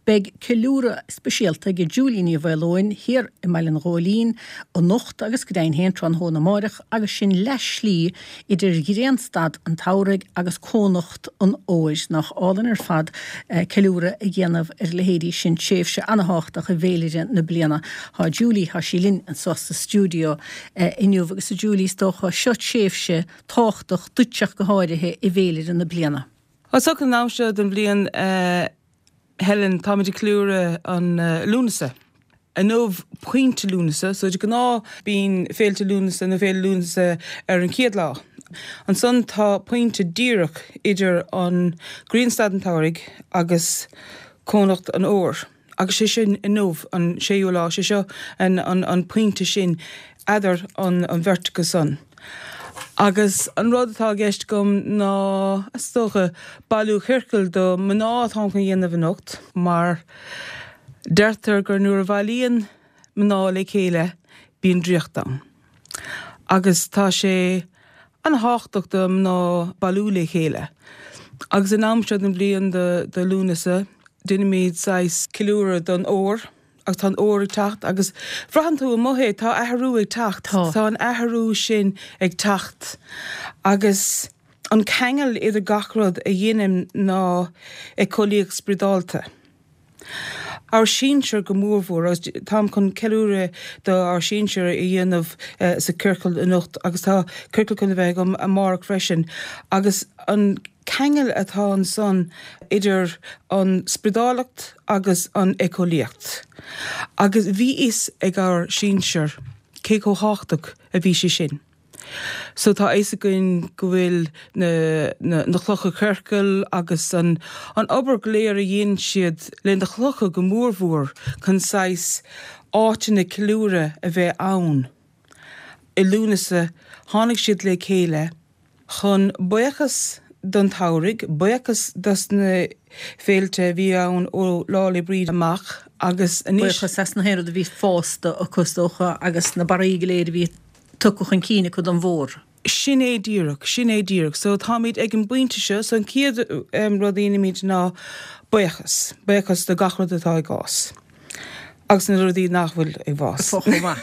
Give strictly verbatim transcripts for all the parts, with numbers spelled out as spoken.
Beg Kilúra spesialta ge Julie Veloin hier in Malin Rolín og nocht agus gdain hentran hóna marach agus sin leslí idir Grenstad an Taurig agus Konocht an Ois nach Allen er fad uh, Kilúra a gjenaf er lehédi sin tséfse anahachtach a vélirin na bliana. Ha Julie ha silin an sosta studio uh, inniu agus a Julie stoch ha shot tséfse táchtach dutseach gehairihe i vélirin na bliana. Ha sok an námse den blian uh... Helen Tommy de Clure an uh, Lunasa. A nóv pointe Lunasa, so you can all been fail to Lunasa and a fail Lunasa er an Kiedla. An son ta pointe Dírach idir an Greenstad an Taurig agus Connacht an Or. Agus sé sin a nóv an séúlá sé seo an, an, an pointe sin adar an, an vertica son. Agus an rud atá gist gom ná stocha bailú chircail do mná atá chun dhéanamh anocht, mar deirtar gur nuair a bhailíonn mná le chéile bíonn dríochtán. Agus tá sé an háchtach do mná bailú le chéile. Agus an amsead an blion de, de Lunasa, duine míad sais Kilúra don Ór, agus tá an óir tacht, agus frahan tú a mohé tá aharú ag tacht, tá an aharú sin ag tacht, agus an kengel idir gachrod a dhéanam ná ag colíoch spridálta. Our sínsir go múrhór, as tám chun Kilúra do our sínsir a dhéanamh uh, sa circle anocht, agus tá circle chun bheith am a mark freisin, agus an kengel atá an son idir an spridálacht agus an ecolíocht. Agus bhí is ag our sínsir cé có háchtach a bhí sé sin. So tá éise goin go bhfuil na, na, na chlocha circle agus an, an obair léir a dhéon siad le na chlocha go múrhór chun sais áitina Kilúra a bheith ann. I Lunasa tháinig siad le chéile chun buchas don Taurig, buchas das na féilte bhí ann ó lála bríd amach agus anis. Buchas as na héad a bhí fásta a costócha agus na baríge léir bhí tucach an cíine chud an bhór. Sin é díreach, sin é díreach. So tá míid ag an buinte seo, so an ciad um, rodíine míid ná buchas, buchas do gachrod atá ag gás. Agus na rodí nachhfuil ag bhás. Fochma,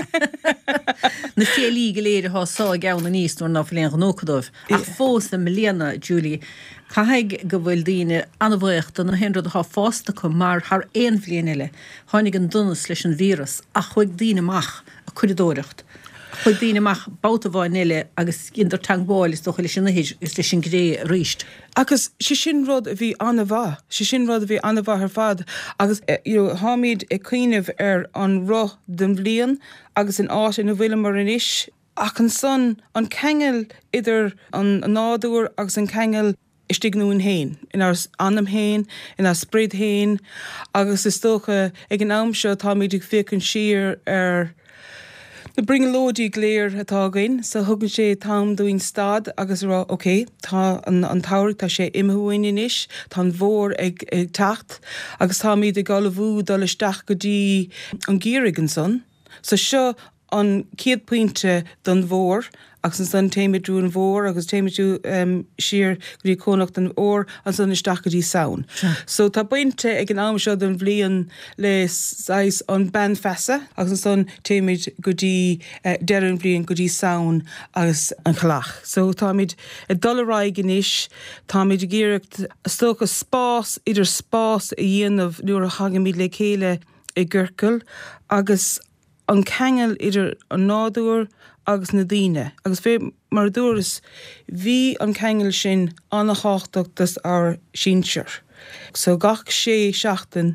na félí léir há sá gceanna níos nóir ná fléan gnócadóibh. Ach fós na mléana, Julie, caithfeadh go bhfuil daoine anmhaocht na henrad há fásta chu mar thar éon bhliain eile, tháinig an dunas leis an vírus a chuig daoine amach a cuireadóireacht. Chuig daoine amach bouta bháin eile agus gindar tangbáil is docha leis sin nahéid is leis sin gré ríist. Agus sé sin rud a bhí anna bha, sé sin rud a bhí anna bha ar fad, agus you know, hámíd a cuiineh ar an roth den bblion agus an áit in a bhfuile mar an isis, ach an son an kengel idir an nádúr agus an kengel istig nú an héin, in our annam héin, in our spread héin, agus is tócha ag an am seo tá míid ag fécinn siar ar na bringelódí gléir atá gain, so thugann sé tám dúin stad agus rá, ok, tá an, an Taurig tá sé imhuain inis, tá an bhór ag, ag tacht, agus tá míad ag galbhú dul isteach go dtí an gírig an son. So seo an céad pointe don bhór, agus an son téimiidú an bhór, agus téimiidú um, siar go dtí Connacht an Ór, an son isteach go dtí saoin. Sure. So tá buinte ag an am seo don bblion le sais an ben fesa, agus an son téimiid go dtí uh, deran bblion go dtí saoin agus an chlach. So tá míid a dolarráig inis, tá míid géireacht stocha spás, idir spás a dhéanamh nuair a chagan míid le chéile i gcirceal, agus an kengel idir an nádúr agus na daoine. Agus fé mar dúras bhí an kengel sin anna cháchtachtas ar sínsir. So gach sé seachtain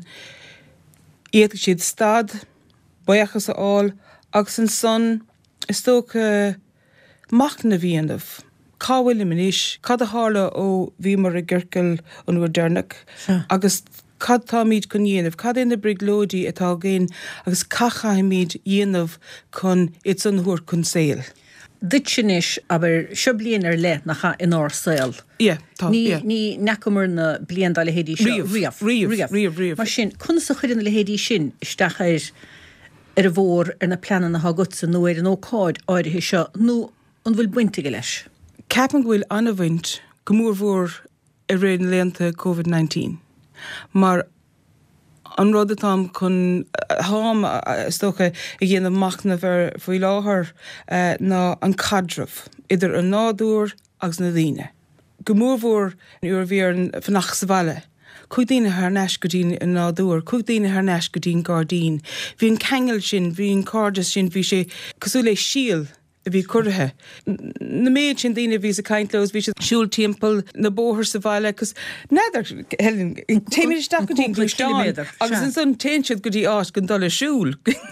iad siad stad, buchas a áil, agus an son is tócha mach na bhíanamh. Cá bhfuil inis, cad a hála ó bhí mar a gcirceal an bhfuir dearnach, Sure. agus cad tá míid chun dhéanamh, cad in na briglódí atá géin, agus cacha míid dhéanamh chun it's an thuair chun saoil. Dit sin is aber seo blian ar le nacha in ár saoil. Yeah, tá, Ní yeah. ní necumar na blian dá le héadí seo. Riamh, riamh, riamh, riamh. Mar sin, chun sa chuireann le héadí sin isteach ar ar a bhór ar na pleanan na hagutsa nó ar an ócáid áirithe seo, nó an bhfuil buinte go leis. Ceapan go bhfuil anna bhaint go mór mhór a réan léanta COVID nineteen. Mar an rud atá chun háam stocha i ghéanamh machna bhar faoi láthair ná an cadramh idir an nádúr agus na dtíine. Go mór nuair bhíar fannach sa bhaile. Cúig daoine ar neis go dtín an nádúr, cúig daoine ar neis go dtín Gardaín. Bhí an ceangail sin, bhí an cardas sin, bhí sé cosú le síl a bhí curtha. Na méid sin daoine bhí sa caintlós, bhí sé siúl timpeall na bóthir sa bhaile, cos neidir Helen téimiisteach go dtín Glúisteáin, agus an son téinsead go dtí áit go dul a siúl.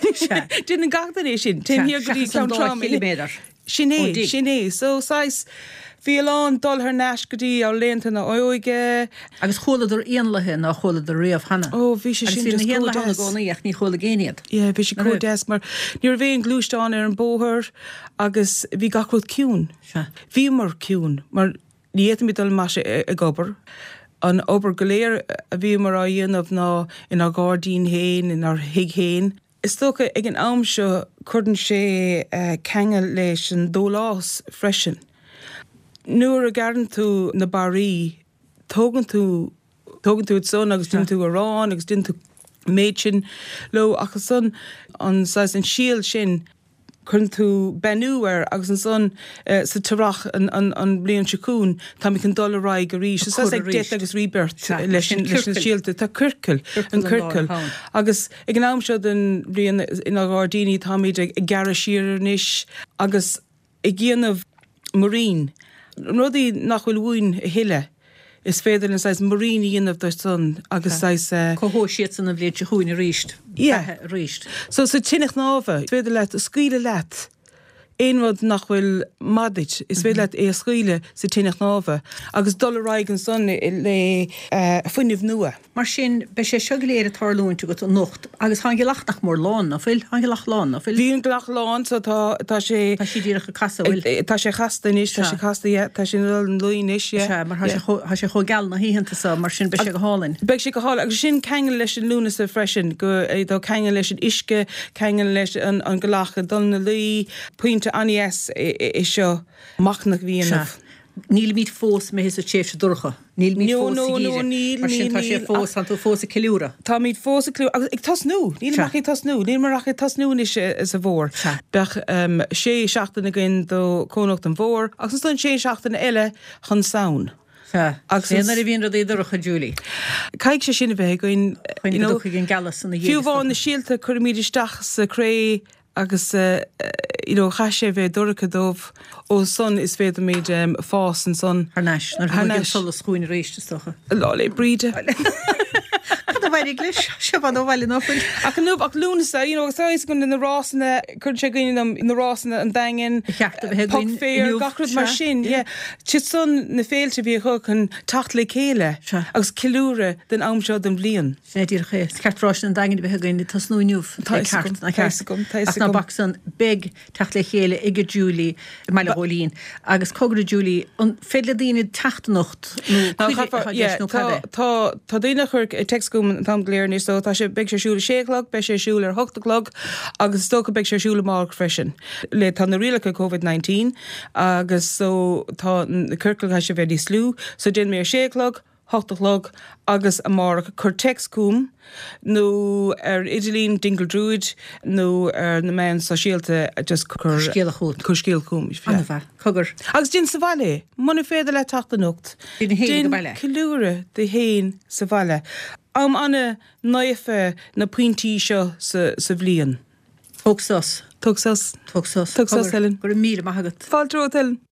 Din an gachtain é sin, téimhíar go dtí ceantrá Sinné, sinné, so sais bhí lán dul ar neis go dtí á léanta na óige. Agus chólaidir aonlathe ná chólaidir riamh hana. Ó, bhí sé sin just códas. Ach ní chola géinead. Yeah, bhí sé códas, mar níor bhé an Glúisteáin ar an bóthir agus bhí gachrúd ciún. Bhí mar ciún, mar níhéitim dul meise a gobar. An obair go léir a bhí mar á dhéanamh ná in á Gardaín héin, in ar hiig héin. Is tócha ag an am seo chudann sé ceangail leis an dólás freisin. Nuair a gceann tú na barí, tógann tú tógann tú son agus dún tú arán agus dún tú méid sin lo agus son an sais an síl sin chun tú benúar agus an son uh, sa tarach an, an, an blion sicún tá mi can dul a raig a ríis. Sa ag déit agus ríbert leis an síalta tá curcail an curcail. Agus ag an am seo den blion in a Gardaíní tá míid ag gara sír níis agus ag ghéanamh marín. Rudí nach bhfuil bhuain a hiile is féidir an sais marín dhéanamh do son agus sais Cothó siad san a bhléad se chuin a ríist. Yeah. Ríist. So sa tinach náfa, féidir leat a scuile leat. Éon rud nach bhfuil madid, is féidir leat é a scuile sa tinach náfa. Agus dul a raig an son le fuinimh nua. Mar sin be sé seo léir a tarlún tú go an nocht, agus há lach nach mór lán na fil, há lach lán na fil. Bhí an glach lán so tá tá sé Tá sí díreach a casa bhfuil. tá sé chasta níos, tá sé chasta tá sé an luí níos. Mar há sé cho geall na híhananta sa mar sin be sé go hálinn. Beg sé go hála, agus sin ceangail leis an lúna sa freisin, go é dá ceangail leis an isce, ceangail leis an golacha dul na luí, puinte anies i seo machnach bhíanamh. Níl míid fós me his a chéif se durcha. Níl míid No, fós no, i no, gíre. níl, Mar sin níl, tá sé níl. fós an tú fós a cilúra. Tá míid fós a clú, agus ag tasnú, níl mar ag tasnú, níl mar ag tasnú is is a bhór. Bech um, sé seachtain a gin do cónacht an bhór, agus an sé seachtain eile chun saon. Agus énar a bhíon rud é durcha Julie. Caig sé sinna bheith goin, Chuin you know, ducha gin galas san na fiú bháin na síalta chur míidisteach sa cré agus uh, you know, cha sé bheith duracha dómh ó son is féidir méid um, fás an son. Ar neis, nar Ar há neis. gin solas chuin réiste stocha. Lá le bríide. Cad a bhaid iglis, se ban ó bhaile nófuil. Ach an nub ach lúnasa, you know, sáis gon in na rásanna, chur sé goin in na rásanna an daingin, Cheachta bheith pug goin féir, inniu gachrad mar se, sin, yeah. Chit son na féilte bhí chu chun tacht le céile, Se. agus cilúra den amseo den bblion. Sinna dír ché, ceartrás an dagan bheith goin i tasnú niuh. Taisa gom, taisa gom, taisa As na gom. baxan big tacht le chéile ige Julie meile hólín. Agus cogra Julie, an féile díine tachtanocht Tá nó chafa- yeah, nó tá cadé. tá tá daoine chur i text gom tam léirní, so tá sé beag sé siúla séclog, be sé siúla ar hochtaclog, agus tócha beag sé siúla mar freisin. Le tá na rialacha COVID nineteen, agus so tá na curcail ha sé bheith slú, so din mé séclog, hochtaclog, agus a mar chur text cúm, nó ar idilín dingle druid, nó ar na men sa síalta just chur Scéal a chót. chur scéal cúm. Anna bheith, cogur. Agus din sa bhaile, muna féidir le tachtanocht. Dín na héin go baile. Cilúra de héin sa bhaile. Am anna naife na puintí seo sa, sa bblion. Tógsas, Tugsas. tógsas. Tugsas, Helen. Gur mí maithagat. Fáiltró, Helen.